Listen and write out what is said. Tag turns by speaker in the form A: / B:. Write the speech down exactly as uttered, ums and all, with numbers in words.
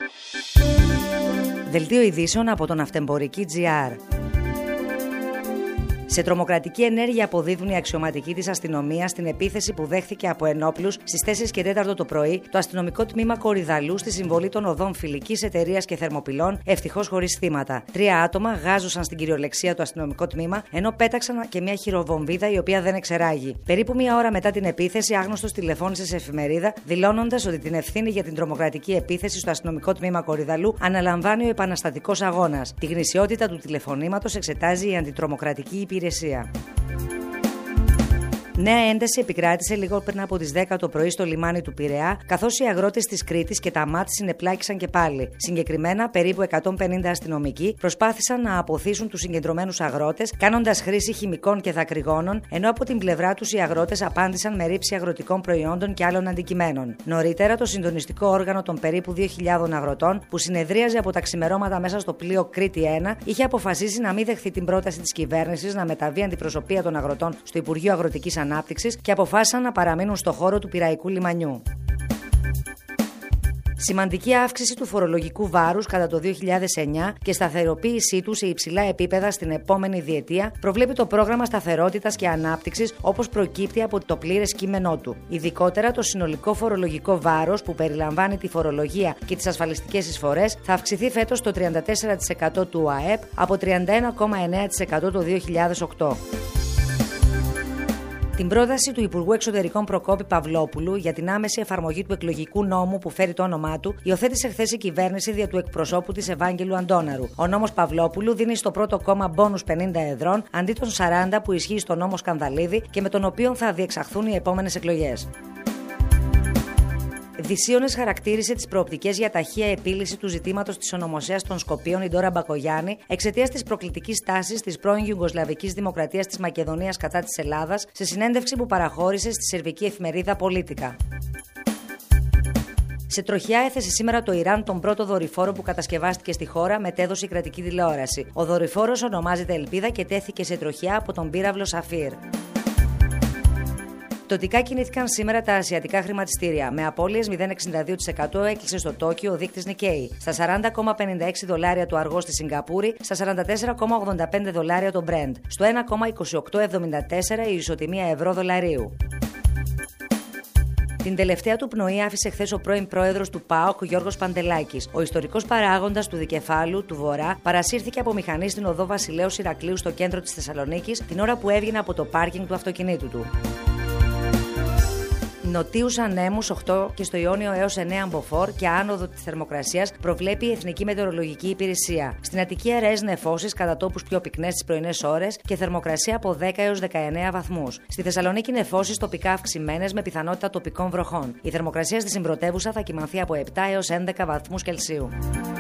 A: Δελτίο ειδήσεων από τον Αυτεμπορική τζι αρ. Σε τρομοκρατική ενέργεια αποδίδουν οι αξιωματικοί της αστυνομίας στην επίθεση που δέχθηκε από ενόπλους στις τέσσερις και τέσσερα το πρωί το αστυνομικό τμήμα Κορυδαλού στη συμβολή των οδών Φιλικής Εταιρείας και Θερμοπυλών, ευτυχώς χωρίς θύματα. Τρία άτομα γάζωσαν στην κυριολεξία το αστυνομικό τμήμα, ενώ πέταξαν και μια χειροβομβίδα η οποία δεν εξεράγει. Περίπου μία ώρα μετά την επίθεση, άγνωστος τηλεφώνησε σε εφημερίδα, δηλώνοντας ότι την ευθύνη για την τρομοκρατική επίθεση στο αστυνομικό τμήμα Κορυδαλού αναλαμβάνει ο επαναστατικός αγώνας. Τη γνησιότητα του τηλεφωνήματος εξετάζει η αντιτρομοκρατική υπηρεσία. Νέα ένταση επικράτησε λίγο πριν από τις δέκα το πρωί στο λιμάνι του Πειραιά, καθώς οι αγρότες της Κρήτης και τα ΜΑΤ συνεπλάκησαν και πάλι. Συγκεκριμένα, περίπου εκατόν πενήντα αστυνομικοί προσπάθησαν να αποθήσουν τους συγκεντρωμένους αγρότες, κάνοντας χρήση χημικών και δακρυγόνων, ενώ από την πλευρά τους οι αγρότες απάντησαν με ρήψη αγροτικών προϊόντων και άλλων αντικειμένων. Νωρίτερα, το συντονιστικό όργανο των περίπου δύο χιλιάδων αγροτών, που συνεδρίαζε από τα ξημερώματα μέσα στο πλοίο Κρήτη ένα, είχε αποφασίσει να μην δεχθεί την πρόταση της κυβέρνησης να μεταβεί αντιπροσωπεία των αγροτών στο Υπουργείο Αγροτικής Ανάπτυξης και αποφάσισαν να παραμείνουν στο χώρο του Πειραϊκού λιμανιού. Σημαντική αύξηση του φορολογικού βάρους κατά το δύο χιλιάδες εννιά και σταθεροποίησή του σε υψηλά επίπεδα στην επόμενη διετία προβλέπει το πρόγραμμα σταθερότητας και ανάπτυξης, όπως προκύπτει από το πλήρες κείμενό του. Ειδικότερα, το συνολικό φορολογικό βάρος, που περιλαμβάνει τη φορολογία και τις ασφαλιστικές εισφορές, θα αυξηθεί φέτος στο τριάντα τέσσερα τοις εκατό του ΑΕΠ από τριάντα ένα κόμμα εννέα τοις εκατό το δύο χιλιάδες οκτώ. Την πρόταση του Υπουργού Εξωτερικών Προκόπη Παυλόπουλου για την άμεση εφαρμογή του εκλογικού νόμου που φέρει το όνομά του, υιοθέτησε χθες η κυβέρνηση δια του εκπροσώπου της Ευάγγελου Αντώναρου. Ο νόμος Παυλόπουλου δίνει στο πρώτο κόμμα μπόνους πενήντα εδρών αντί των σαράντα που ισχύει στο νόμο Σκανδαλίδη και με τον οποίο θα διεξαχθούν οι επόμενες εκλογές. Δυσίωνες χαρακτήρισε τις προοπτικές για ταχεία επίλυση του ζητήματος της ονομοσίας των Σκοπίων η Ντόρα Μπακογιάννη εξαιτίας της προκλητικής τάσης της πρώην Ιουγκοσλαβικής Δημοκρατίας της Μακεδονίας κατά της Ελλάδας, σε συνέντευξη που παραχώρησε στη σερβική εφημερίδα Πολίτικα. Σε τροχιά έθεσε σήμερα το Ιράν τον πρώτο δορυφόρο που κατασκευάστηκε στη χώρα, μετέδωσε η κρατική τηλεόραση. Ο δορυφόρος ονομάζεται Ελπίδα και τέθηκε σε τροχιά από τον πύραυλο Σαφίρ. Πτωτικά κινήθηκαν σήμερα τα ασιατικά χρηματιστήρια. Με απώλειες μηδέν κόμμα εξήντα δύο τοις εκατό έκλεισε στο Τόκιο ο δείκτης Nikkei. Στα σαράντα κόμμα πενήντα έξι δολάρια το αργό στη Σιγκαπούρη, στα σαράντα τέσσερα κόμμα ογδόντα πέντε δολάρια το Brent. Στο ένα κόμμα είκοσι οκτώ εβδομήντα τέσσερα η ισοτιμία ευρώ δολαρίου. Την τελευταία του πνοή άφησε χθες ο πρώην πρόεδρος του ΠΑΟΚ, Γιώργος Παντελάκης. Ο ιστορικός παράγοντας του δικεφάλου του Βορρά παρασύρθηκε από μηχανή στην οδό Βασιλέως Ηρακλείου στο κέντρο της Θεσσαλονίκης την ώρα που έβγαινε από το πάρκινγκ του αυτοκινήτου του. Νοτίους ανέμους οκτώ και στο Ιόνιο έως εννέα μποφόρ και άνοδο της θερμοκρασίας προβλέπει η Εθνική Μετεωρολογική Υπηρεσία. Στην Αττική αραιές νεφώσεις κατά τόπους πιο πυκνές τις πρωινές ώρες και θερμοκρασία από δέκα έως δεκαεννέα βαθμούς. Στη Θεσσαλονίκη νεφώσεις τοπικά αυξημένες με πιθανότητα τοπικών βροχών. Η θερμοκρασία στη συμπρωτεύουσα θα κυμανθεί από επτά έως έντεκα βαθμούς Κελσίου.